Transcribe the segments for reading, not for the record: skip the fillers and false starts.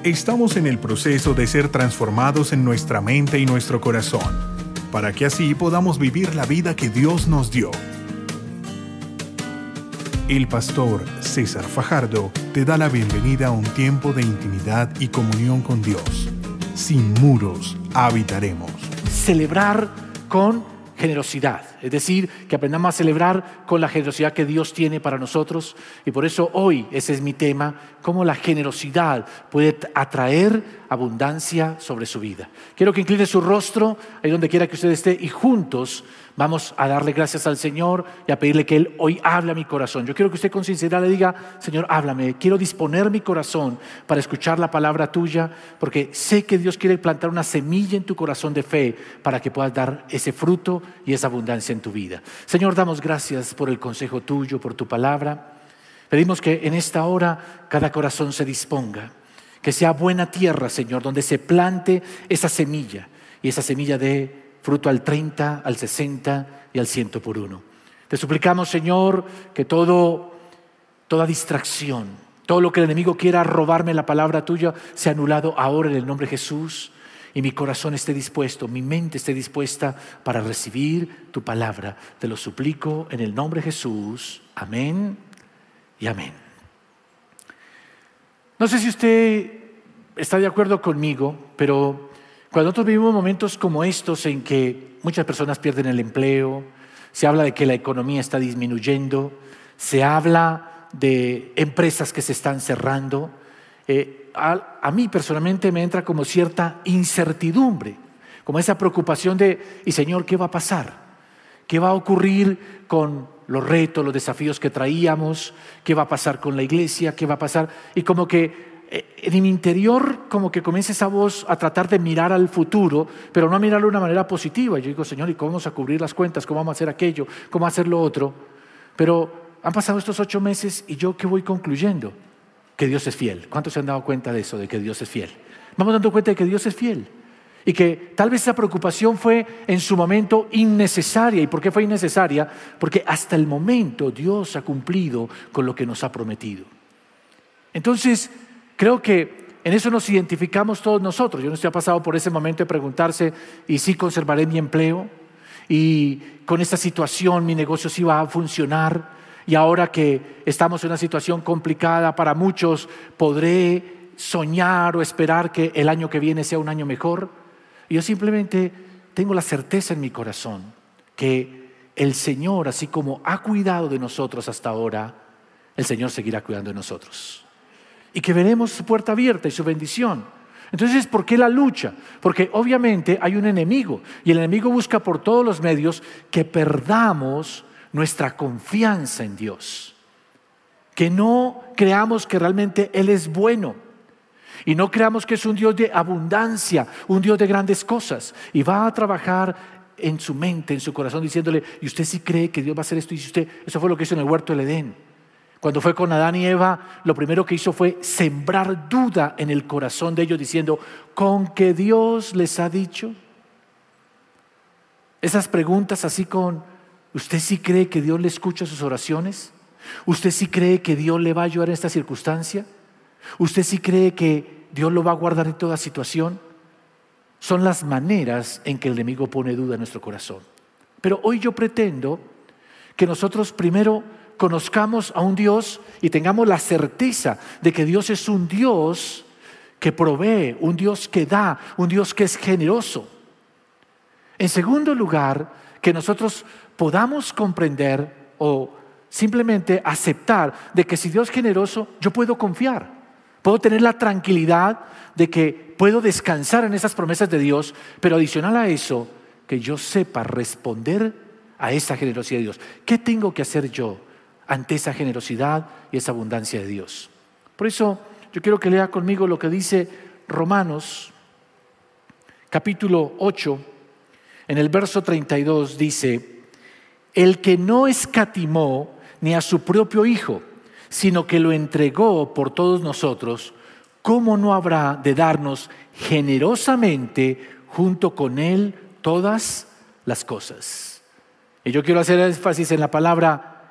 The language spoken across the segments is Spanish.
Estamos en el proceso de ser transformados en nuestra mente y nuestro corazón, para que así podamos vivir la vida que Dios nos dio. El pastor César Fajardo te da la bienvenida a un tiempo de intimidad y comunión con Dios. Sin muros habitaremos. Celebrar con generosidad, es decir, que aprendamos a celebrar con la generosidad que Dios tiene para nosotros. Y por eso hoy ese es mi tema: cómo la generosidad puede atraer abundancia sobre su vida. Quiero que incline su rostro ahí donde quiera que usted esté y juntos vamos a darle gracias al Señor y a pedirle que Él hoy hable a mi corazón. Yo quiero que usted con sinceridad le diga: Señor, háblame, quiero disponer mi corazón para escuchar la palabra tuya, porque sé que Dios quiere plantar una semilla en tu corazón de fe para que puedas dar ese fruto y esa abundancia en tu vida. Señor, damos gracias por el consejo tuyo, por tu palabra. Pedimos que en esta hora cada corazón se disponga, que sea buena tierra, Señor, donde se plante esa semilla y esa semilla de fruto al 30, al 60 y al 100 por uno. Te suplicamos, Señor, que toda distracción, todo lo que el enemigo quiera robarme la palabra tuya, sea anulado ahora en el nombre de Jesús, y mi corazón esté dispuesto, mi mente esté dispuesta para recibir tu palabra. Te lo suplico en el nombre de Jesús. Amén y amén. No sé si usted está de acuerdo conmigo, pero cuando nosotros vivimos momentos como estos en que muchas personas pierden el empleo, se habla de que la economía está disminuyendo, se habla de empresas que se están cerrando, a mí personalmente me entra como cierta incertidumbre, como esa preocupación de: y Señor, ¿qué va a pasar? ¿Qué va a ocurrir con los retos, los desafíos que traíamos? ¿Qué va a pasar con la iglesia? ¿Qué va a pasar? Y como que en mi interior como que comienza esa voz a tratar de mirar al futuro, pero no a mirarlo de una manera positiva. Yo digo: Señor, ¿y cómo vamos a cubrir las cuentas? ¿Cómo vamos a hacer aquello? ¿Cómo vamos a hacer lo otro? Pero han pasado estos 8 meses y yo, ¿qué voy concluyendo? Que Dios es fiel. ¿Cuántos se han dado cuenta de eso, de que Dios es fiel? Vamos dando cuenta de que Dios es fiel y que tal vez esa preocupación fue en su momento innecesaria. ¿Y por qué fue innecesaria? Porque hasta el momento Dios ha cumplido con lo que nos ha prometido. Entonces, creo que en eso nos identificamos todos nosotros. Yo no estoy pasado por ese momento de preguntarse: ¿y si conservaré mi empleo? ¿Y con esta situación mi negocio sí va a funcionar? Y ahora que estamos en una situación complicada para muchos, ¿podré soñar o esperar que el año que viene sea un año mejor? Y yo simplemente tengo la certeza en mi corazón que el Señor, así como ha cuidado de nosotros hasta ahora, el Señor seguirá cuidando de nosotros. Y que veremos su puerta abierta y su bendición. Entonces, ¿por qué la lucha? Porque obviamente hay un enemigo, y el enemigo busca por todos los medios que perdamos nuestra confianza en Dios, que no creamos que realmente Él es bueno, y no creamos que es un Dios de abundancia, un Dios de grandes cosas, y va a trabajar en su mente, en su corazón, diciéndole: ¿y usted sí cree que Dios va a hacer esto? Y si usted, eso fue lo que hizo en el huerto del Edén. Cuando fue con Adán y Eva, lo primero que hizo fue sembrar duda en el corazón de ellos, diciendo: ¿con qué Dios les ha dicho? Esas preguntas así con: ¿usted sí cree que Dios le escucha sus oraciones? ¿Usted sí cree que Dios le va a ayudar en esta circunstancia? ¿Usted sí cree que Dios lo va a guardar en toda situación? Son las maneras en que el enemigo pone duda en nuestro corazón. Pero hoy yo pretendo que nosotros primero conozcamos a un Dios y tengamos la certeza de que Dios es un Dios que provee, un Dios que da, un Dios que es generoso. En segundo lugar, que nosotros podamos comprender o simplemente aceptar de que si Dios es generoso, yo puedo confiar, puedo tener la tranquilidad de que puedo descansar en esas promesas de Dios, pero adicional a eso, que yo sepa responder a esa generosidad de Dios. ¿Qué tengo que hacer yo ante esa generosidad y esa abundancia de Dios? Por eso yo quiero que lea conmigo lo que dice Romanos capítulo 8, en el verso 32 dice: el que no escatimó ni a su propio Hijo, sino que lo entregó por todos nosotros, ¿cómo no habrá de darnos generosamente junto con Él todas las cosas? Y yo quiero hacer énfasis en la palabra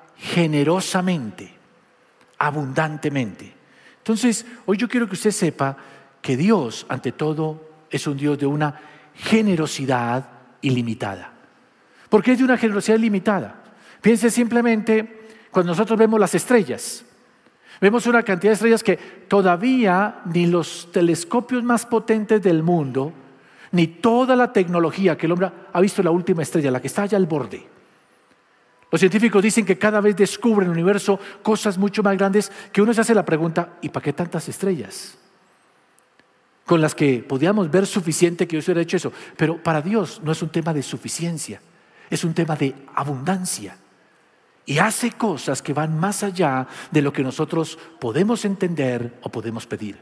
generosamente, abundantemente. Entonces, hoy yo quiero que usted sepa que Dios, ante todo, es un Dios de una generosidad ilimitada. ¿Por qué es de una generosidad ilimitada? Piense simplemente cuando nosotros vemos las estrellas. Vemos una cantidad de estrellas que todavía ni los telescopios más potentes del mundo, ni toda la tecnología que el hombre ha visto la última estrella, la que está allá al borde. Los científicos dicen que cada vez descubren en el universo cosas mucho más grandes, que uno se hace la pregunta, ¿y para qué tantas estrellas? Con las que podíamos ver suficiente que Dios hubiera hecho eso. Pero para Dios no es un tema de suficiencia, es un tema de abundancia. Y hace cosas que van más allá de lo que nosotros podemos entender o podemos pedir.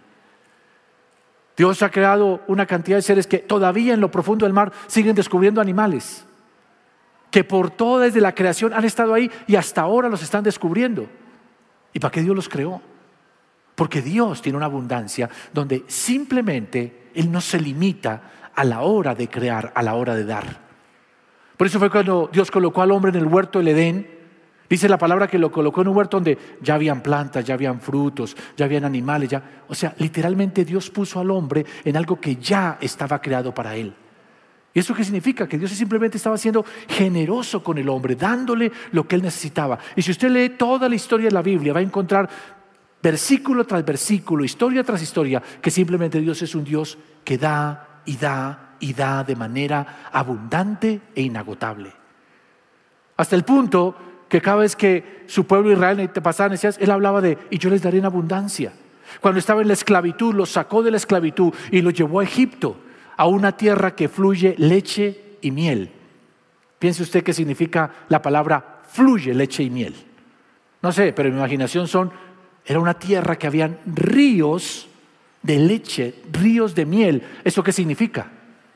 Dios ha creado una cantidad de seres que todavía en lo profundo del mar siguen descubriendo animales, que por toda desde la creación han estado ahí y hasta ahora los están descubriendo. ¿Y para qué Dios los creó? Porque Dios tiene una abundancia donde simplemente Él no se limita a la hora de crear, a la hora de dar. Por eso fue cuando Dios colocó al hombre en el huerto del Edén. Dice la palabra que lo colocó en un huerto donde ya habían plantas, ya habían frutos, ya habían animales. O sea, literalmente Dios puso al hombre en algo que ya estaba creado para él. ¿Y eso qué significa? Que Dios simplemente estaba siendo generoso con el hombre, dándole lo que él necesitaba. Y si usted lee toda la historia de la Biblia, va a encontrar versículo tras versículo, historia tras historia, que simplemente Dios es un Dios que da y da y da de manera abundante e inagotable. Hasta el punto que cada vez que su pueblo Israel pasaba necesidades, Él hablaba de, y yo les daré en abundancia. Cuando estaba en la esclavitud, los sacó de la esclavitud y los llevó a Egipto, a una tierra que fluye leche y miel. Piense usted qué significa la palabra fluye leche y miel. No sé, pero en mi imaginación era una tierra que habían ríos de leche, ríos de miel. ¿Eso qué significa?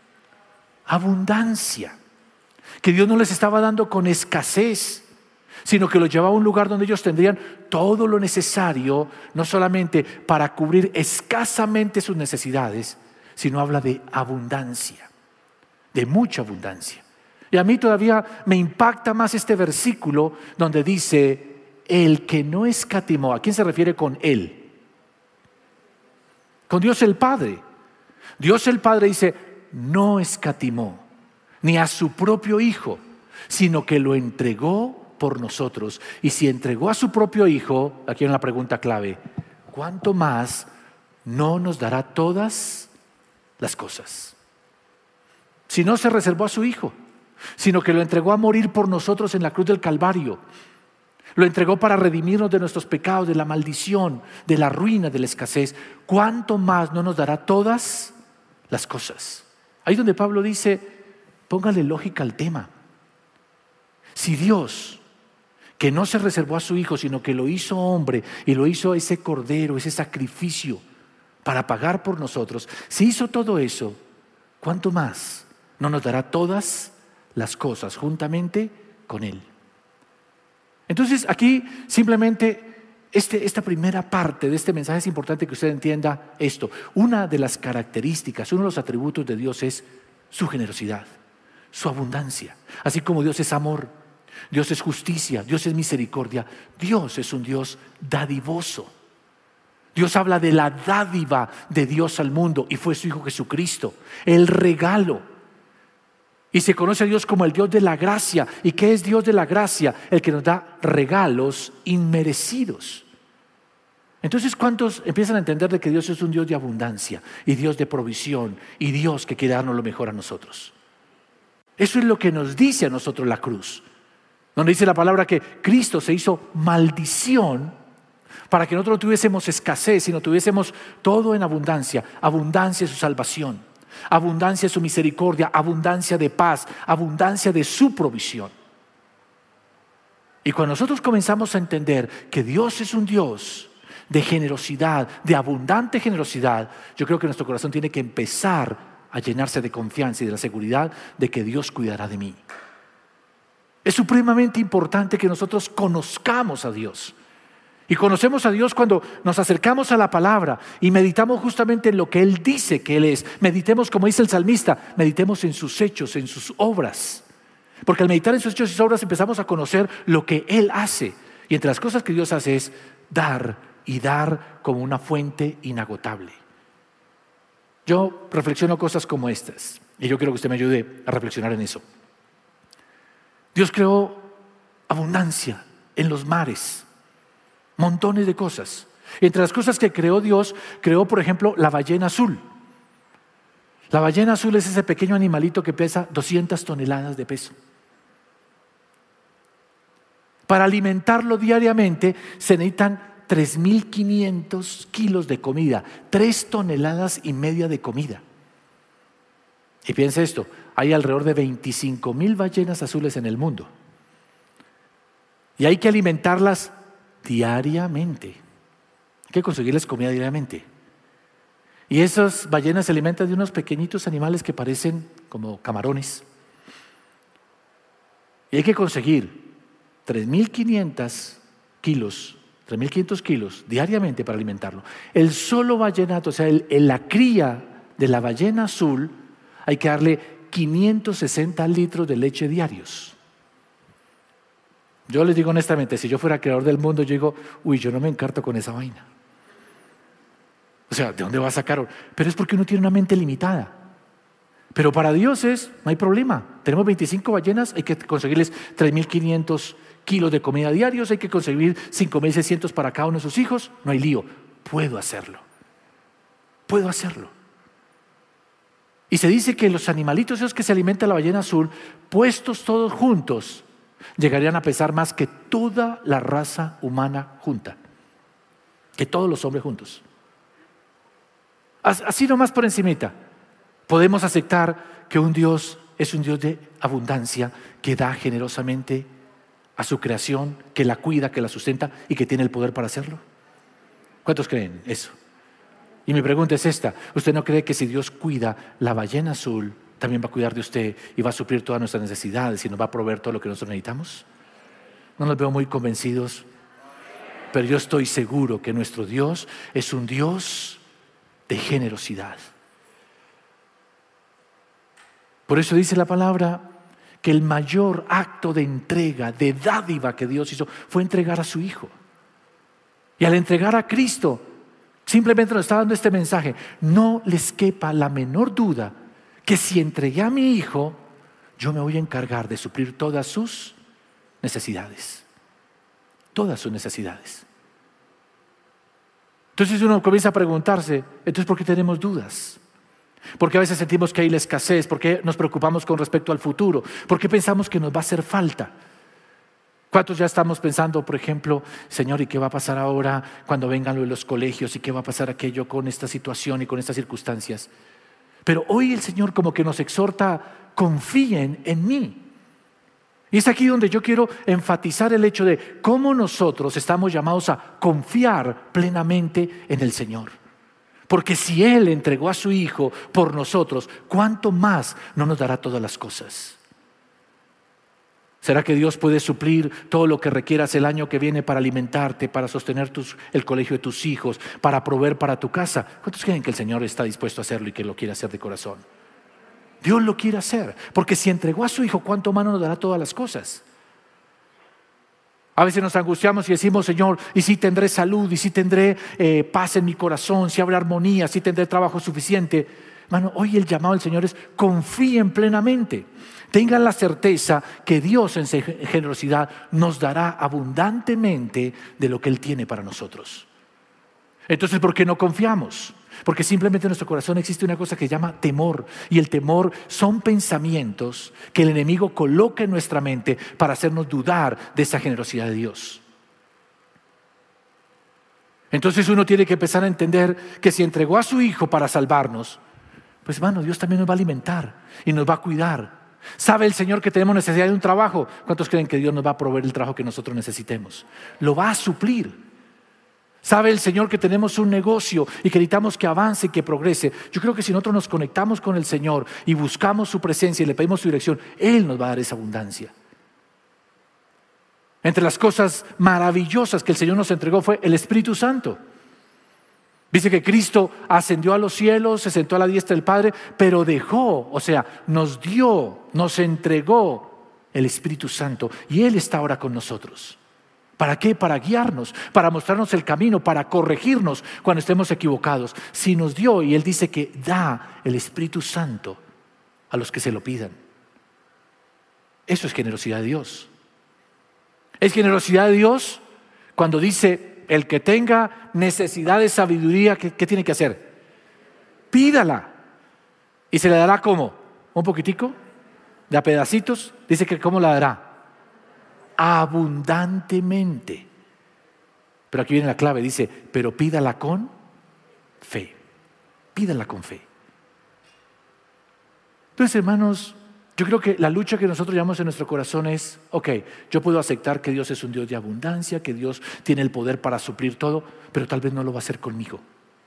Abundancia. Que Dios no les estaba dando con escasez, sino que los llevaba a un lugar donde ellos tendrían todo lo necesario, no solamente para cubrir escasamente sus necesidades, sino habla de abundancia, de mucha abundancia. Y a mí todavía me impacta más este versículo donde dice, el que no escatimó. ¿A quién se refiere con Él? Con Dios el Padre. Dios el Padre dice, no escatimó, ni a su propio Hijo, sino que lo entregó por nosotros. Y si entregó a su propio Hijo, aquí hay una pregunta clave, ¿cuánto más no nos dará todas las cosas? Si no se reservó a su Hijo, sino que lo entregó a morir por nosotros en la cruz del Calvario. Lo entregó para redimirnos de nuestros pecados, de la maldición, de la ruina, de la escasez. ¿Cuánto más no nos dará todas las cosas? Ahí donde Pablo dice, póngale lógica al tema. Si Dios, que no se reservó a su Hijo, sino que lo hizo hombre y lo hizo ese cordero, ese sacrificio para pagar por nosotros, si hizo todo eso, ¿cuánto más no nos dará todas las cosas juntamente con Él? Entonces aquí simplemente esta primera parte de este mensaje es importante que usted entienda esto. Una de las características, uno de los atributos de Dios es su generosidad, su abundancia. Así como Dios es amor, Dios es justicia, Dios es misericordia, Dios es un Dios dadivoso. Dios habla de la dádiva de Dios al mundo y fue su Hijo Jesucristo, el regalo. Y se conoce a Dios como el Dios de la gracia. ¿Y qué es Dios de la gracia? El que nos da regalos inmerecidos. Entonces, ¿cuántos empiezan a entender de que Dios es un Dios de abundancia y Dios de provisión y Dios que quiere darnos lo mejor a nosotros? Eso es lo que nos dice a nosotros la cruz, donde dice la palabra que Cristo se hizo maldición para que nosotros no tuviésemos escasez, sino tuviésemos todo en abundancia. Abundancia de su salvación, abundancia de su misericordia, abundancia de paz, abundancia de su provisión. Y cuando nosotros comenzamos a entender que Dios es un Dios de generosidad, de abundante generosidad, yo creo que nuestro corazón tiene que empezar a llenarse de confianza y de la seguridad de que Dios cuidará de mí. Es supremamente importante que nosotros conozcamos a Dios. Y conocemos a Dios cuando nos acercamos a la palabra y meditamos justamente en lo que Él dice que Él es. Meditemos, como dice el salmista, meditemos en sus hechos, en sus obras. Porque al meditar en sus hechos y sus obras empezamos a conocer lo que Él hace. Y entre las cosas que Dios hace es dar y dar como una fuente inagotable. Yo reflexiono cosas como estas y yo quiero que usted me ayude a reflexionar en eso. Dios creó abundancia en los mares, montones de cosas. Entre las cosas que creó Dios, creó por ejemplo la ballena azul. La ballena azul es ese pequeño animalito que pesa 200 toneladas de peso. Para alimentarlo diariamente se necesitan 3.500 kilos de comida, 3,5 toneladas de comida. Y piensa esto, hay alrededor de 25,000 ballenas azules en el mundo. Y hay que alimentarlas diariamente. Hay que conseguirles comida diariamente. Y esas ballenas se alimentan de unos pequeñitos animales que parecen como camarones. Y hay que conseguir 3.500 kilos diariamente para alimentarlo. El solo ballenato, o sea, la cría de la ballena azul, hay que darle 560 litros de leche diarios. Yo les digo honestamente, si yo fuera creador del mundo, yo digo, yo no me encarto con esa vaina. O sea, ¿de dónde va a sacar? Pero es porque uno tiene una mente limitada. Pero para Dios no hay problema. Tenemos 25 ballenas, hay que conseguirles 3.500 kilos de comida diarios, hay que conseguir 5.600 para cada uno de sus hijos. No hay lío, puedo hacerlo. Y se dice que los animalitos esos que se alimenta la ballena azul, puestos todos juntos, llegarían a pesar más que toda la raza humana junta, que todos los hombres juntos. Así nomás por encimita, podemos aceptar que un Dios es un Dios de abundancia, que da generosamente a su creación, que la cuida, que la sustenta y que tiene el poder para hacerlo. ¿Cuántos creen eso? Y mi pregunta es esta: ¿usted no cree que si Dios cuida la ballena azul, también va a cuidar de usted y va a suplir todas nuestras necesidades y nos va a proveer todo lo que nosotros necesitamos? No nos veo muy convencidos, pero yo estoy seguro que nuestro Dios es un Dios de generosidad. Por eso dice la palabra que el mayor acto de entrega, de dádiva que Dios hizo fue entregar a su Hijo. Y al entregar a Cristo, simplemente nos está dando este mensaje: no les quepa la menor duda que si entregué a mi Hijo, yo me voy a encargar de suplir todas sus necesidades. Todas sus necesidades. Entonces uno comienza a preguntarse, entonces ¿por qué tenemos dudas? ¿Por qué a veces sentimos que hay la escasez? ¿Por qué nos preocupamos con respecto al futuro? ¿Por qué pensamos que nos va a hacer falta? ¿Cuántos ya estamos pensando, por ejemplo, Señor, ¿y qué va a pasar ahora cuando vengan lo de los colegios? ¿Y qué va a pasar aquello con esta situación y con estas circunstancias? Pero hoy el Señor como que nos exhorta: confíen en mí. Y es aquí donde yo quiero enfatizar el hecho de cómo nosotros estamos llamados a confiar plenamente en el Señor. Porque si Él entregó a su Hijo por nosotros, ¿cuánto más no nos dará todas las cosas? ¿Será que Dios puede suplir todo lo que requieras el año que viene para alimentarte, para sostener el colegio de tus hijos, para proveer para tu casa? ¿Cuántos creen que el Señor está dispuesto a hacerlo y que lo quiere hacer de corazón? Dios lo quiere hacer, porque si entregó a su Hijo, ¿cuánto más nos dará todas las cosas? A veces nos angustiamos y decimos: Señor, ¿y si tendré salud? ¿Y si tendré paz en mi corazón? ¿Si habrá armonía? ¿Si tendré trabajo suficiente? Hermano, hoy el llamado del Señor es: confíen plenamente. Tengan la certeza que Dios en su generosidad nos dará abundantemente de lo que Él tiene para nosotros. Entonces, ¿por qué no confiamos? Porque simplemente en nuestro corazón existe una cosa que se llama temor. Y el temor son pensamientos que el enemigo coloca en nuestra mente para hacernos dudar de esa generosidad de Dios. Entonces uno tiene que empezar a entender que si entregó a su Hijo para salvarnos, pues hermano, Dios también nos va a alimentar y nos va a cuidar. ¿Sabe el Señor que tenemos necesidad de un trabajo? ¿Cuántos creen que Dios nos va a proveer el trabajo que nosotros necesitemos? Lo va a suplir. ¿Sabe el Señor que tenemos un negocio y que necesitamos que avance y que progrese? Yo creo que si nosotros nos conectamos con el Señor y buscamos su presencia y le pedimos su dirección, Él nos va a dar esa abundancia. Entre las cosas maravillosas que el Señor nos entregó fue el Espíritu Santo. Dice que Cristo ascendió a los cielos, se sentó a la diestra del Padre, pero dejó, o sea, nos dio, nos entregó el Espíritu Santo y Él está ahora con nosotros. ¿Para qué? Para guiarnos, para mostrarnos el camino, para corregirnos cuando estemos equivocados. Si nos dio, y Él dice que da el Espíritu Santo a los que se lo pidan. Eso es generosidad de Dios. Es generosidad de Dios cuando dice, el que tenga necesidad de sabiduría, ¿qué tiene que hacer? Pídala. ¿Y se le dará cómo? ¿Un poquitico? ¿De a pedacitos? Dice que ¿cómo la dará? Abundantemente. Pero aquí viene la clave, dice, pero pídala con fe. Pídala con fe. Entonces, hermanos, yo creo que la lucha que nosotros llevamos en nuestro corazón es, ok, yo puedo aceptar que Dios es un Dios de abundancia, que Dios tiene el poder para suplir todo, pero tal vez no lo va a hacer conmigo.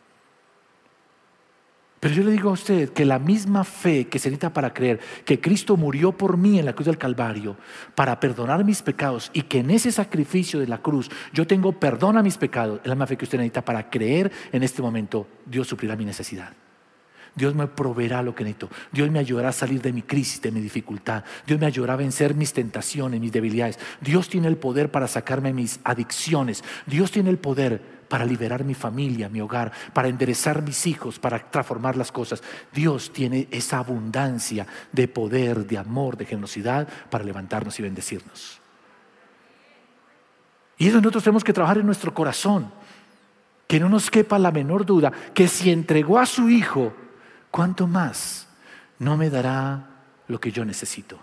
Pero yo le digo a usted que la misma fe que se necesita para creer que Cristo murió por mí en la cruz del Calvario para perdonar mis pecados y que en ese sacrificio de la cruz yo tengo perdón a mis pecados, es la misma fe que usted necesita para creer en este momento Dios suplirá mi necesidad. Dios me proveerá lo que necesito. Dios me ayudará a salir de mi crisis, de mi dificultad. Dios me ayudará a vencer mis tentaciones, mis debilidades. Dios tiene el poder para sacarme mis adicciones. Dios tiene el poder para liberar mi familia, mi hogar, para enderezar mis hijos, para transformar las cosas. Dios tiene esa abundancia de poder, de amor, de generosidad para levantarnos y bendecirnos. Y eso nosotros tenemos que trabajar en nuestro corazón. Que no nos quepa la menor duda que si entregó a su Hijo, ¿cuánto más no me dará lo que yo necesito?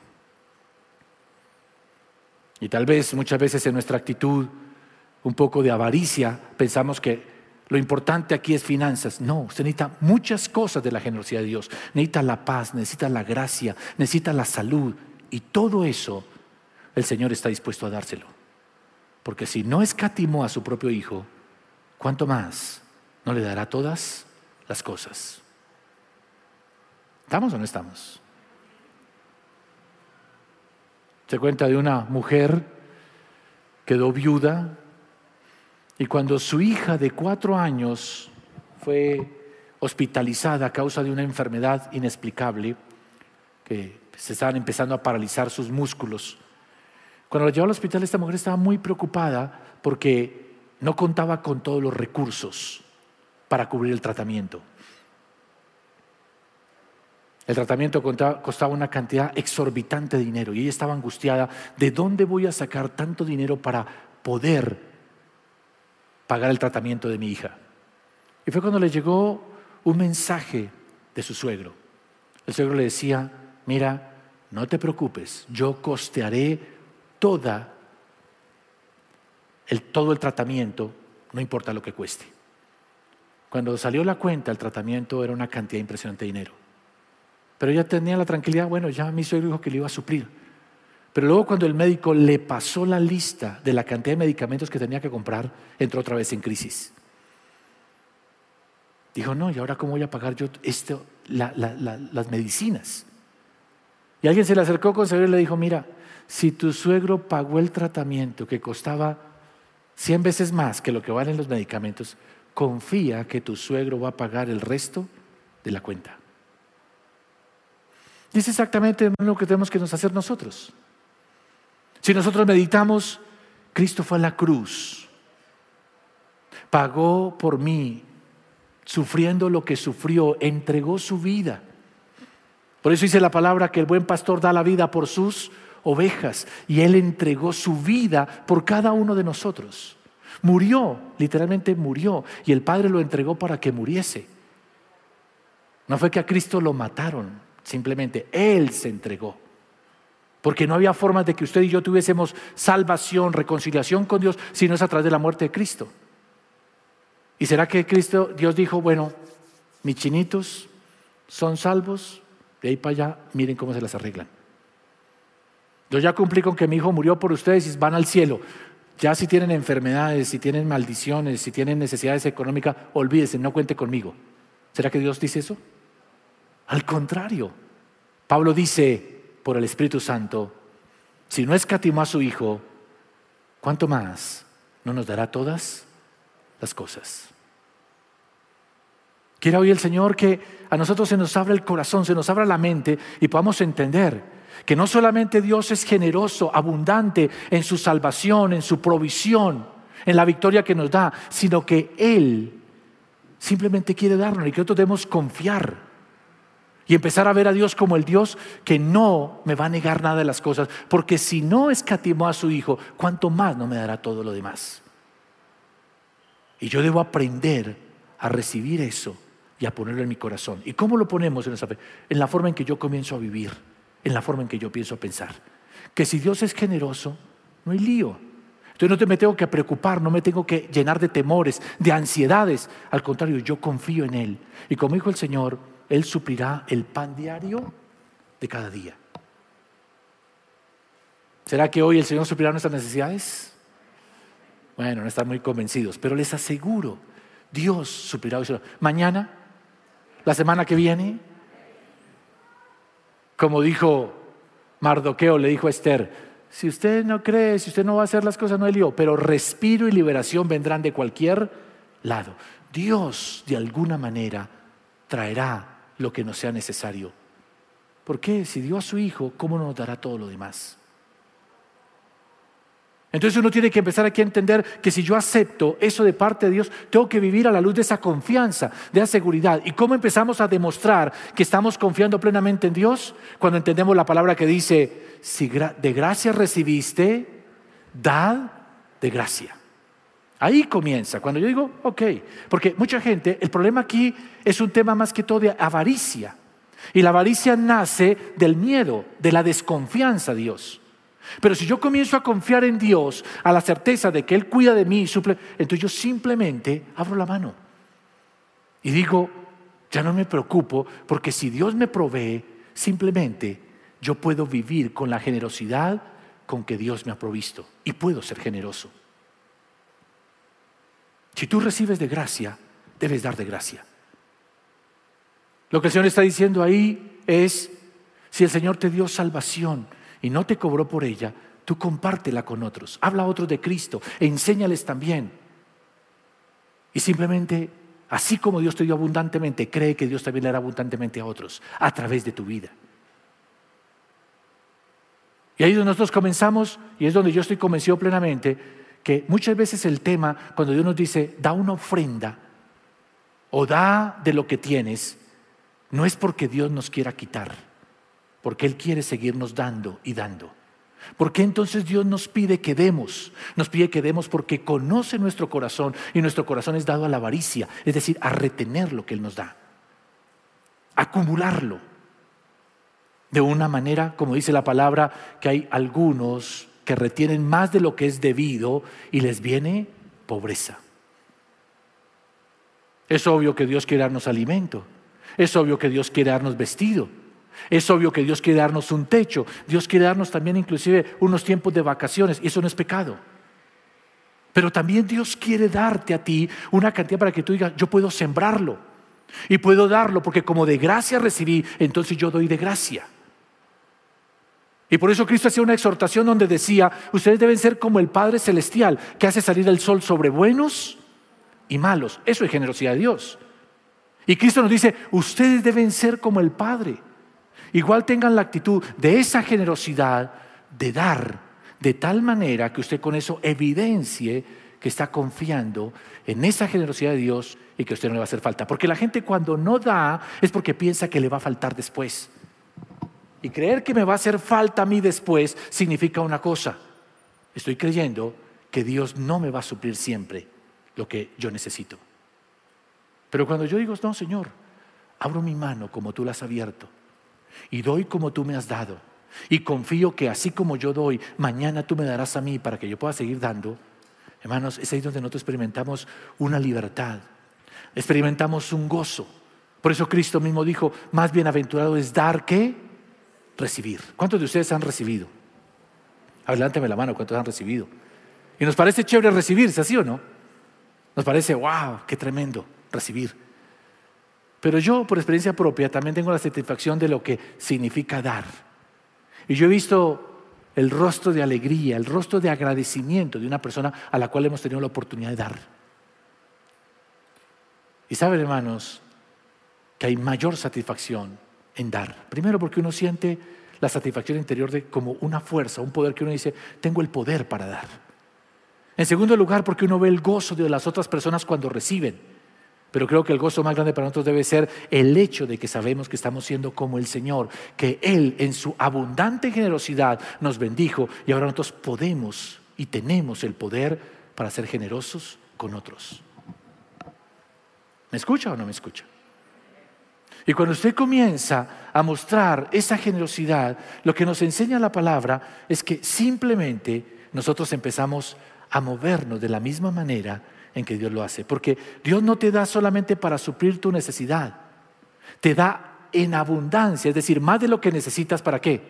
Y tal vez, muchas veces en nuestra actitud un poco de avaricia, pensamos que lo importante aquí es finanzas. No, usted necesita muchas cosas de la generosidad de Dios. Necesita la paz, necesita la gracia, necesita la salud. Y todo eso el Señor está dispuesto a dárselo. Porque si no escatimó a su propio Hijo, ¿cuánto más no le dará todas las cosas? ¿Estamos o no estamos? Se cuenta de una mujer que quedó viuda y cuando su hija de 4 años fue hospitalizada a causa de una enfermedad inexplicable, que se estaban empezando a paralizar sus músculos. Cuando la llevó al hospital, esta mujer estaba muy preocupada porque no contaba con todos los recursos para cubrir el tratamiento. El tratamiento costaba una cantidad exorbitante de dinero y ella estaba angustiada. ¿De dónde voy a sacar tanto dinero para poder pagar el tratamiento de mi hija? Y fue cuando le llegó un mensaje de su suegro. El suegro le decía, mira, no te preocupes, yo costearé todo el tratamiento, no importa lo que cueste. Cuando salió la cuenta, el tratamiento era una cantidad impresionante de dinero. Pero ella tenía la tranquilidad, bueno, ya mi suegro dijo que le iba a suplir. Pero luego cuando el médico le pasó la lista de la cantidad de medicamentos que tenía que comprar, entró otra vez en crisis. Dijo, no, ¿y ahora cómo voy a pagar yo las medicinas? Y alguien se le acercó con seguro y le dijo, mira, si tu suegro pagó el tratamiento que costaba 100 veces más que lo que valen los medicamentos, confía que tu suegro va a pagar el resto de la cuenta. Y es exactamente lo que tenemos que hacer nosotros. Si nosotros meditamos, Cristo fue a la cruz, pagó por mí, sufriendo lo que sufrió, entregó su vida. Por eso dice la palabra que el buen pastor da la vida por sus ovejas, y Él entregó su vida por cada uno de nosotros. Murió, literalmente murió, y el Padre lo entregó para que muriese. No fue que a Cristo lo mataron. Simplemente Él se entregó. Porque no había formas de que usted y yo tuviésemos salvación, reconciliación con Dios, si no es a través de la muerte de Cristo. ¿Y será que Dios dijo, bueno, mis chinitos son salvos, de ahí para allá, miren cómo se las arreglan? Yo ya cumplí con que mi hijo murió por ustedes y van al cielo. Ya si tienen enfermedades, si tienen maldiciones, si tienen necesidades económicas, olvídense, no cuente conmigo. ¿Será que Dios dice eso? Al contrario, Pablo dice por el Espíritu Santo, si no escatimó a su Hijo, ¿cuánto más no nos dará todas las cosas? Quiera hoy el Señor que a nosotros se nos abra el corazón, se nos abra la mente y podamos entender que no solamente Dios es generoso, abundante en su salvación, en su provisión, en la victoria que nos da, sino que Él simplemente quiere darnos y que nosotros debemos confiar y empezar a ver a Dios como el Dios que no me va a negar nada de las cosas, porque si no escatimó a su Hijo, ¿cuánto más no me dará todo lo demás? Y yo debo aprender a recibir eso y a ponerlo en mi corazón. ¿Y cómo lo ponemos en esa fe? En la forma en que yo comienzo a vivir, en la forma en que yo pienso a pensar. Que si Dios es generoso, no hay lío. Entonces no me tengo que preocupar, no me tengo que llenar de temores, de ansiedades. Al contrario, yo confío en Él. Y como dijo el Señor, Él suplirá el pan diario de cada día. ¿Será que hoy el Señor suplirá nuestras necesidades? Bueno, no están muy convencidos, pero les aseguro, Dios suplirá hoy. Mañana, la semana que viene, como dijo Mardoqueo, le dijo a Esther, si usted no cree, si usted no va a hacer las cosas, no hay lío, pero respiro y liberación vendrán de cualquier lado. Dios, de alguna manera, traerá lo que nos sea necesario. ¿Por qué? Si dio a su Hijo, ¿cómo nos dará todo lo demás? Entonces uno tiene que empezar aquí a entender que si yo acepto eso de parte de Dios, tengo que vivir a la luz de esa confianza, de esa seguridad. ¿Y cómo empezamos a demostrar que estamos confiando plenamente en Dios? Cuando entendemos la palabra que dice, si de gracia recibiste, dad de gracia. Ahí comienza, cuando yo digo, ok, porque mucha gente, el problema aquí es un tema más que todo de avaricia. Y la avaricia nace del miedo, de la desconfianza a Dios. Pero si yo comienzo a confiar en Dios, a la certeza de que Él cuida de mí y suple, entonces yo simplemente abro la mano y digo, ya no me preocupo, porque si Dios me provee, simplemente yo puedo vivir con la generosidad con que Dios me ha provisto y puedo ser generoso. Si tú recibes de gracia, debes dar de gracia. Lo que el Señor está diciendo ahí es, si el Señor te dio salvación y no te cobró por ella, tú compártela con otros, habla a otros de Cristo, enséñales también. Y simplemente, así como Dios te dio abundantemente, cree que Dios también le dará abundantemente a otros, a través de tu vida. Y ahí es donde nosotros comenzamos, y es donde yo estoy convencido plenamente, que muchas veces el tema, cuando Dios nos dice, da una ofrenda, o da de lo que tienes, no es porque Dios nos quiera quitar, porque Él quiere seguirnos dando y dando. ¿Por qué entonces Dios nos pide que demos? Nos pide que demos porque conoce nuestro corazón y nuestro corazón es dado a la avaricia, es decir, a retener lo que Él nos da, a acumularlo. De una manera, como dice la palabra, que hay algunos que retienen más de lo que es debido y les viene pobreza. Es obvio que Dios quiere darnos alimento, es obvio que Dios quiere darnos vestido. Es obvio que Dios quiere darnos un techo. Dios quiere darnos también inclusive unos tiempos de vacaciones. Y eso no es pecado. Pero también Dios quiere darte a ti una cantidad para que tú digas, yo puedo sembrarlo. Y puedo darlo porque como de gracia recibí, entonces yo doy de gracia. Y por eso Cristo hacía una exhortación donde decía, ustedes deben ser como el Padre Celestial, que hace salir el sol sobre buenos y malos. Eso es generosidad de Dios. Y Cristo nos dice, ustedes deben ser como el Padre. Igual tengan la actitud de esa generosidad de dar, de tal manera que usted con eso evidencie que está confiando en esa generosidad de Dios y que a usted no le va a hacer falta. Porque la gente cuando no da es porque piensa que le va a faltar después. Y creer que me va a hacer falta a mí después significa una cosa. Estoy creyendo que Dios no me va a suplir siempre lo que yo necesito. Pero cuando yo digo, no, Señor, abro mi mano como tú la has abierto. Y doy como tú me has dado. Y confío que así como yo doy, mañana tú me darás a mí para que yo pueda seguir dando. Hermanos, es ahí donde nosotros experimentamos una libertad. Experimentamos un gozo. Por eso Cristo mismo dijo, más bienaventurado es dar que recibir. ¿Cuántos de ustedes han recibido? Adelántame la mano, ¿cuántos han recibido? Y nos parece chévere recibirse, ¿sí o no? Nos parece, wow, qué tremendo recibir. Pero yo, por experiencia propia, también tengo la satisfacción de lo que significa dar. Y yo he visto el rostro de alegría, el rostro de agradecimiento de una persona a la cual hemos tenido la oportunidad de dar. Y saben, hermanos, que hay mayor satisfacción en dar. Primero porque uno siente la satisfacción interior de como una fuerza, un poder que uno dice, tengo el poder para dar. En segundo lugar, porque uno ve el gozo de las otras personas cuando reciben. Pero creo que el gozo más grande para nosotros debe ser el hecho de que sabemos que estamos siendo como el Señor, que Él en su abundante generosidad nos bendijo y ahora nosotros podemos y tenemos el poder para ser generosos con otros. ¿Me escucha o no me escucha? Y cuando usted comienza a mostrar esa generosidad, lo que nos enseña la palabra es que simplemente nosotros empezamos a movernos de la misma manera en que Dios lo hace. Porque Dios no te da solamente para suplir tu necesidad, te da en abundancia, es decir, más de lo que necesitas. ¿Para qué?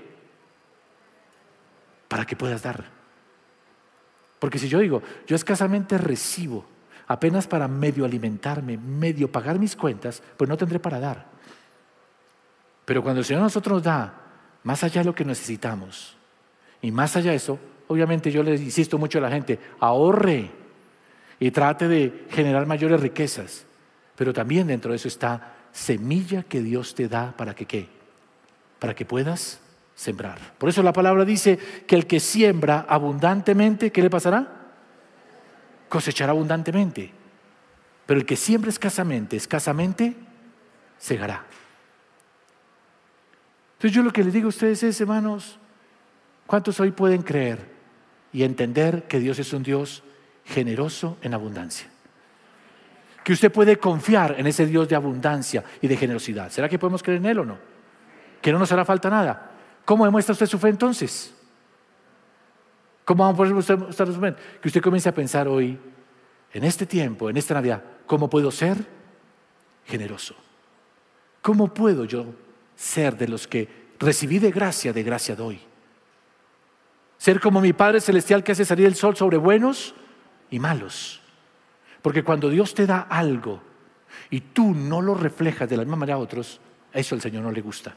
Para que puedas dar. Porque si yo digo, yo escasamente recibo apenas para medio alimentarme, medio pagar mis cuentas, pues no tendré para dar. Pero cuando el Señor a nosotros nos da más allá de lo que necesitamos y más allá de eso, obviamente yo les insisto mucho a la gente, ahorre y trate de generar mayores riquezas, pero también dentro de eso está semilla que Dios te da para que ¿qué? Para que puedas sembrar. Por eso la palabra dice que el que siembra abundantemente, ¿qué le pasará? Cosechará abundantemente. Pero el que siembra escasamente segará. Entonces yo lo que les digo a ustedes es, hermanos, ¿cuántos hoy pueden creer y entender que Dios es un Dios generoso en abundancia? Que usted puede confiar en ese Dios de abundancia y de generosidad. ¿Será que podemos creer en Él o no? Que no nos hará falta nada. ¿Cómo demuestra usted su fe entonces? ¿Cómo vamos a poder mostrar su fe? Que usted comience a pensar hoy, en este tiempo, en esta Navidad, ¿cómo puedo ser generoso? ¿Cómo puedo yo ser de los que recibí de gracia doy? Ser como mi Padre Celestial que hace salir el sol sobre buenos y malos. Porque cuando Dios te da algo y tú no lo reflejas de la misma manera a otros, eso al Señor no le gusta.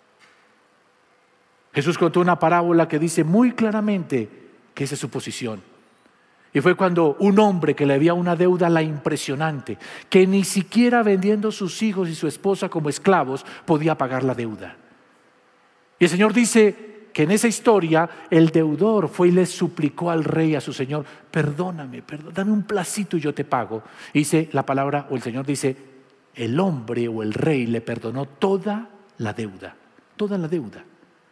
Jesús contó una parábola que dice muy claramente que esa es su posición. Y fue cuando un hombre que le había una deuda la impresionante, que ni siquiera vendiendo sus hijos y su esposa como esclavos podía pagar la deuda. Y el Señor dice que en esa historia el deudor fue y le suplicó al rey, a su señor, perdóname, dame un placito y yo te pago. Y dice la palabra, o el Señor dice, el hombre o el rey le perdonó toda la deuda. Toda la deuda.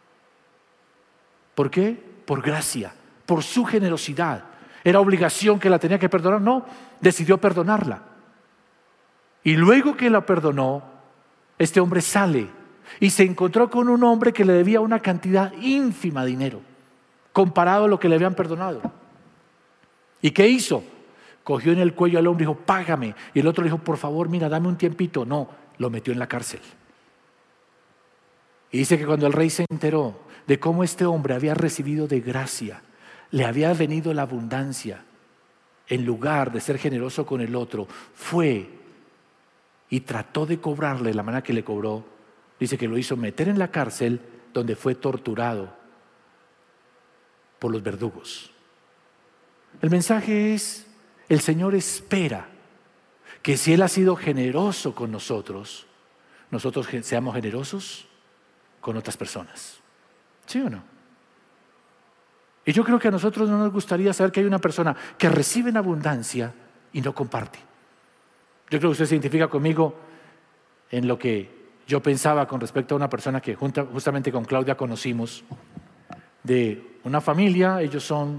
¿Por qué? Por gracia, por su generosidad. ¿Era obligación que la tenía que perdonar? No, decidió perdonarla. Y luego que la perdonó, este hombre sale y se encontró con un hombre que le debía una cantidad ínfima de dinero, comparado a lo que le habían perdonado. ¿Y qué hizo? Cogió en el cuello al hombre y dijo, págame. Y el otro le dijo, por favor, mira, dame un tiempito. No, lo metió en la cárcel. Y dice que cuando el rey se enteró de cómo este hombre había recibido de gracia, le había venido la abundancia, en lugar de ser generoso con el otro, fue y trató de cobrarle la manera que le cobró. Dice que lo hizo meter en la cárcel, donde fue torturado por los verdugos. El mensaje es, el Señor espera que si Él ha sido generoso con nosotros, nosotros seamos generosos con otras personas. ¿Sí o no? Y yo creo que a nosotros no nos gustaría saber que hay una persona que recibe en abundancia y no comparte. Yo creo que usted se identifica conmigo en lo que yo pensaba con respecto a una persona que justamente con Claudia conocimos, de una familia. Ellos son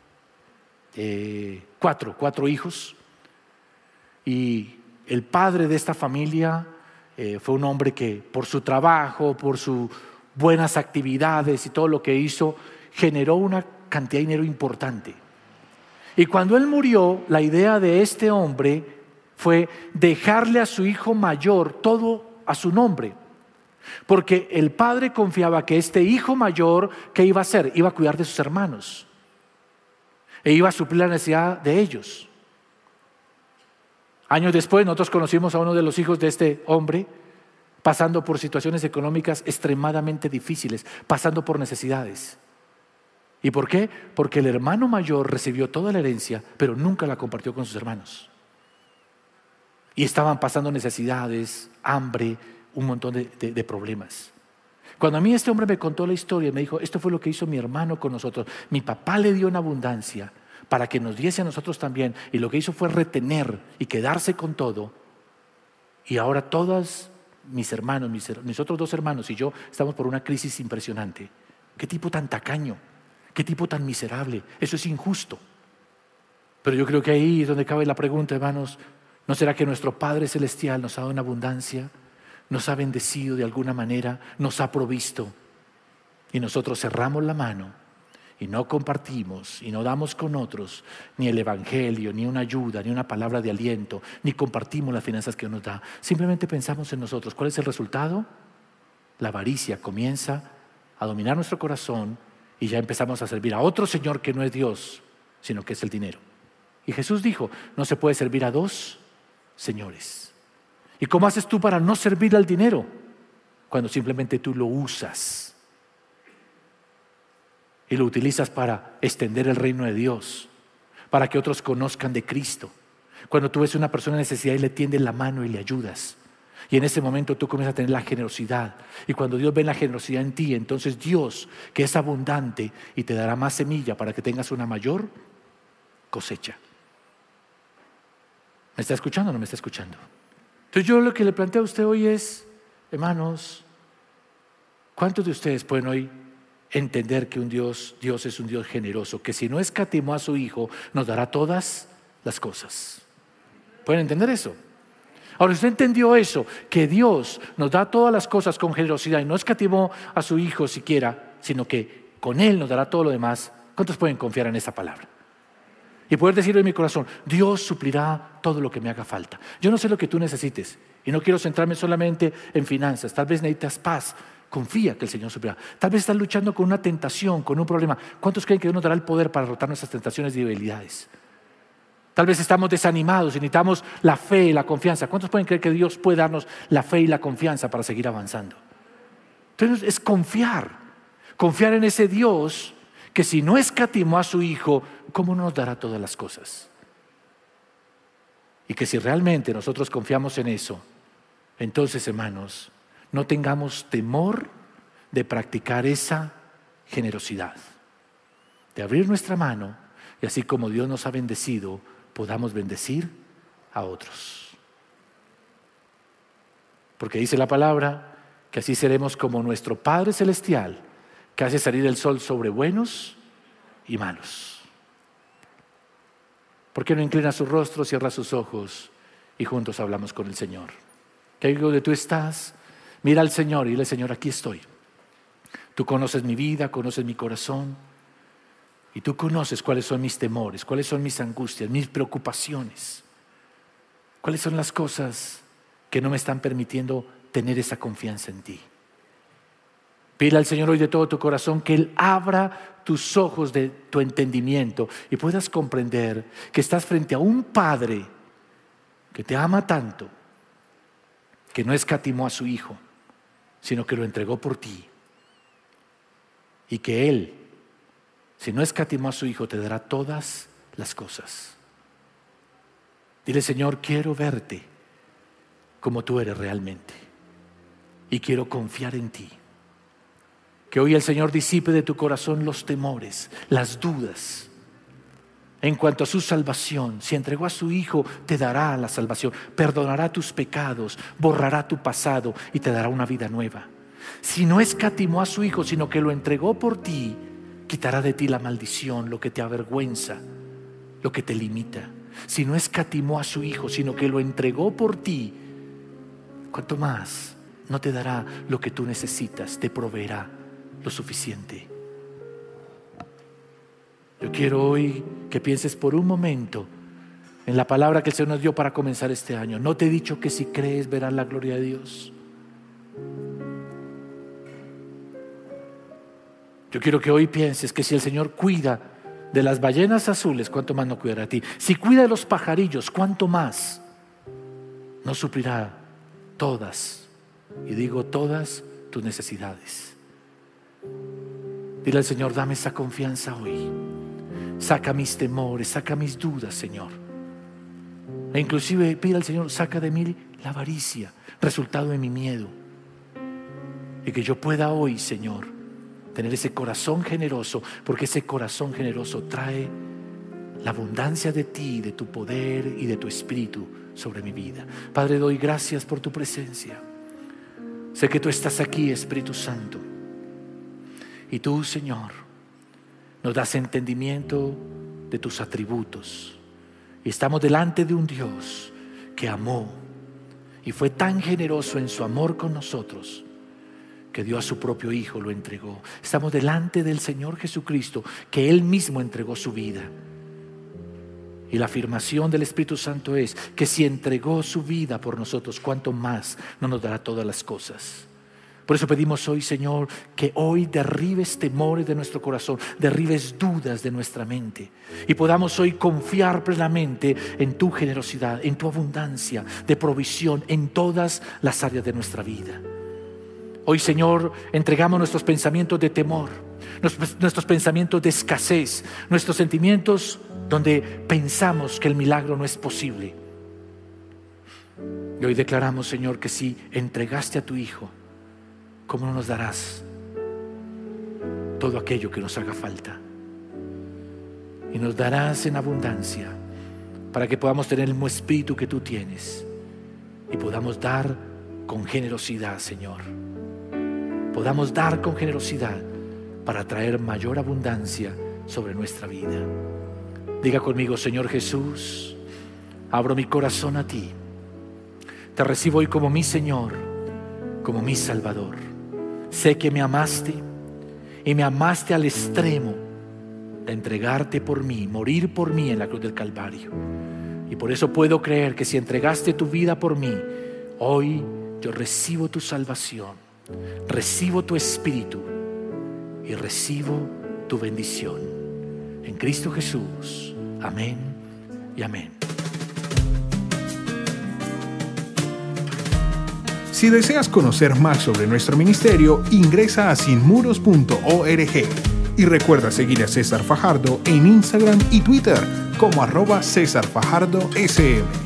cuatro hijos, y el padre de esta familia fue un hombre que por su trabajo, por sus buenas actividades y todo lo que hizo, generó una cantidad de dinero importante. Y cuando él murió, la idea de este hombre fue dejarle a su hijo mayor todo a su nombre, porque el padre confiaba que este hijo mayor, ¿qué iba a hacer? Iba a cuidar de sus hermanos e iba a suplir la necesidad de ellos. Años después nosotros conocimos a uno de los hijos de este hombre pasando por situaciones económicas extremadamente difíciles, pasando por necesidades. ¿Y por qué? Porque el hermano mayor recibió toda la herencia, pero nunca la compartió con sus hermanos. Y estaban pasando necesidades, hambre, un montón de problemas. Cuando a mí este hombre me contó la historia y me dijo, esto fue lo que hizo mi hermano con nosotros, mi papá le dio en abundancia para que nos diese a nosotros también, y lo que hizo fue retener y quedarse con todo, y ahora todos mis hermanos, mis otros 2 hermanos y yo estamos por una crisis impresionante. ¿Qué tipo tan tacaño? ¿Qué tipo tan miserable? Eso es injusto. Pero yo creo que ahí es donde cabe la pregunta, hermanos. ¿No será que nuestro Padre Celestial nos ha dado en abundancia, nos ha bendecido de alguna manera, nos ha provisto, y nosotros cerramos la mano y no compartimos y no damos con otros ni el evangelio, ni una ayuda, ni una palabra de aliento, ni compartimos las finanzas que Dios nos da? Simplemente pensamos en nosotros. ¿Cuál es el resultado? La avaricia comienza a dominar nuestro corazón y ya empezamos a servir a otro Señor que no es Dios, sino que es el dinero. Y Jesús dijo, no se puede servir a 2 señores. ¿Y cómo haces tú para no servir al dinero? Cuando simplemente tú lo usas y lo utilizas para extender el reino de Dios, para que otros conozcan de Cristo. Cuando tú ves a una persona en necesidad y le tiendes la mano y le ayudas, y en ese momento tú comienzas a tener la generosidad, y cuando Dios ve la generosidad en ti, entonces Dios, que es abundante, y te dará más semilla para que tengas una mayor cosecha. ¿Me está escuchando o no me está escuchando? Entonces yo lo que le planteo a usted hoy es, hermanos, ¿cuántos de ustedes pueden hoy entender que Dios es un Dios generoso, que si no escatimó a su Hijo, nos dará todas las cosas? ¿Pueden entender eso? Ahora, usted entendió eso, que Dios nos da todas las cosas con generosidad y no escatimó a su Hijo siquiera, sino que con Él nos dará todo lo demás. ¿Cuántos pueden confiar en esa palabra? Y poder decir en mi corazón, Dios suplirá todo lo que me haga falta. Yo no sé lo que tú necesites y no quiero centrarme solamente en finanzas. Tal vez necesitas paz. Confía que el Señor suplirá. Tal vez estás luchando con una tentación, con un problema. ¿Cuántos creen que Dios nos dará el poder para derrotar nuestras tentaciones y debilidades? Tal vez estamos desanimados y necesitamos la fe y la confianza. ¿Cuántos pueden creer que Dios puede darnos la fe y la confianza para seguir avanzando? Entonces es confiar en ese Dios que si no escatimó a su Hijo, ¿cómo nos dará todas las cosas? Y que si realmente nosotros confiamos en eso, entonces, hermanos, no tengamos temor de practicar esa generosidad, de abrir nuestra mano y así como Dios nos ha bendecido, podamos bendecir a otros. Porque dice la palabra que así seremos como nuestro Padre Celestial, que hace salir el sol sobre buenos y malos. ¿Por qué no inclina su rostro, cierra sus ojos y juntos hablamos con el Señor? Que ahí donde tú estás, mira al Señor y dile, Señor, aquí estoy. Tú conoces mi vida, conoces mi corazón y tú conoces cuáles son mis temores, cuáles son mis angustias, mis preocupaciones, cuáles son las cosas que no me están permitiendo tener esa confianza en ti. Pide al Señor hoy de todo tu corazón que Él abra tus ojos de tu entendimiento y puedas comprender que estás frente a un Padre que te ama tanto, que no escatimó a su Hijo, sino que lo entregó por ti. Y que Él, si no escatimó a su Hijo, te dará todas las cosas. Dile, Señor, quiero verte como tú eres realmente y quiero confiar en ti. Que hoy el Señor disipe de tu corazón los temores, las dudas en cuanto a su salvación. Si entregó a su Hijo, te dará la salvación, perdonará tus pecados, borrará tu pasado y te dará una vida nueva. Si no escatimó a su Hijo, sino que lo entregó por ti, quitará de ti la maldición, lo que te avergüenza, lo que te limita. Si no escatimó a su Hijo, sino que lo entregó por ti, ¿cuánto más no te dará lo que tú necesitas? Te proveerá lo suficiente. Yo quiero hoy que pienses por un momento en la palabra que el Señor nos dio para comenzar este año. ¿No te he dicho que si crees verás la gloria de Dios? Yo quiero que hoy pienses que si el Señor cuida de las ballenas azules, ¿cuánto más no cuidará a ti? Si cuida de los pajarillos, ¿cuánto más no suplirá todas, y digo todas, tus necesidades? Dile al Señor, dame esa confianza hoy. Saca mis temores, saca mis dudas, Señor. E inclusive pide al Señor, saca de mí la avaricia, resultado de mi miedo. y que yo pueda hoy, Señor, tener ese corazón generoso, porque ese corazón generoso trae la abundancia de ti, de tu poder y de tu espíritu sobre mi vida. Padre, doy gracias por tu presencia. Sé que tú estás aquí, Espíritu Santo, y tú, Señor, nos das entendimiento de tus atributos, y estamos delante de un Dios que amó y fue tan generoso en su amor con nosotros que dio a su propio Hijo, lo entregó. Estamos delante del Señor Jesucristo, que Él mismo entregó su vida. Y la afirmación del Espíritu Santo es que si entregó su vida por nosotros, ¿cuánto más no nos dará todas las cosas? Por eso pedimos hoy, Señor, que hoy derribes temores de nuestro corazón, derribes dudas de nuestra mente y podamos hoy confiar plenamente en tu generosidad, en tu abundancia de provisión en todas las áreas de nuestra vida. Hoy, Señor, entregamos nuestros pensamientos de temor, nuestros pensamientos de escasez, nuestros sentimientos donde pensamos que el milagro no es posible. Y hoy declaramos, Señor, que si entregaste a tu Hijo, ¿cómo no nos darás todo aquello que nos haga falta? Y nos darás en abundancia para que podamos tener el mismo espíritu que tú tienes y podamos dar con generosidad, Señor. Podamos dar con generosidad para traer mayor abundancia sobre nuestra vida. Diga conmigo: Señor Jesús, abro mi corazón a ti. Te recibo hoy como mi Señor, como mi Salvador. Sé que me amaste y me amaste al extremo de entregarte por mí, morir por mí en la cruz del Calvario. Y por eso puedo creer que si entregaste tu vida por mí, hoy yo recibo tu salvación, recibo tu espíritu y recibo tu bendición. En Cristo Jesús. Amén y amén. Si deseas conocer más sobre nuestro ministerio, ingresa a sinmuros.org y recuerda seguir a César Fajardo en Instagram y Twitter como @CésarFajardoSM.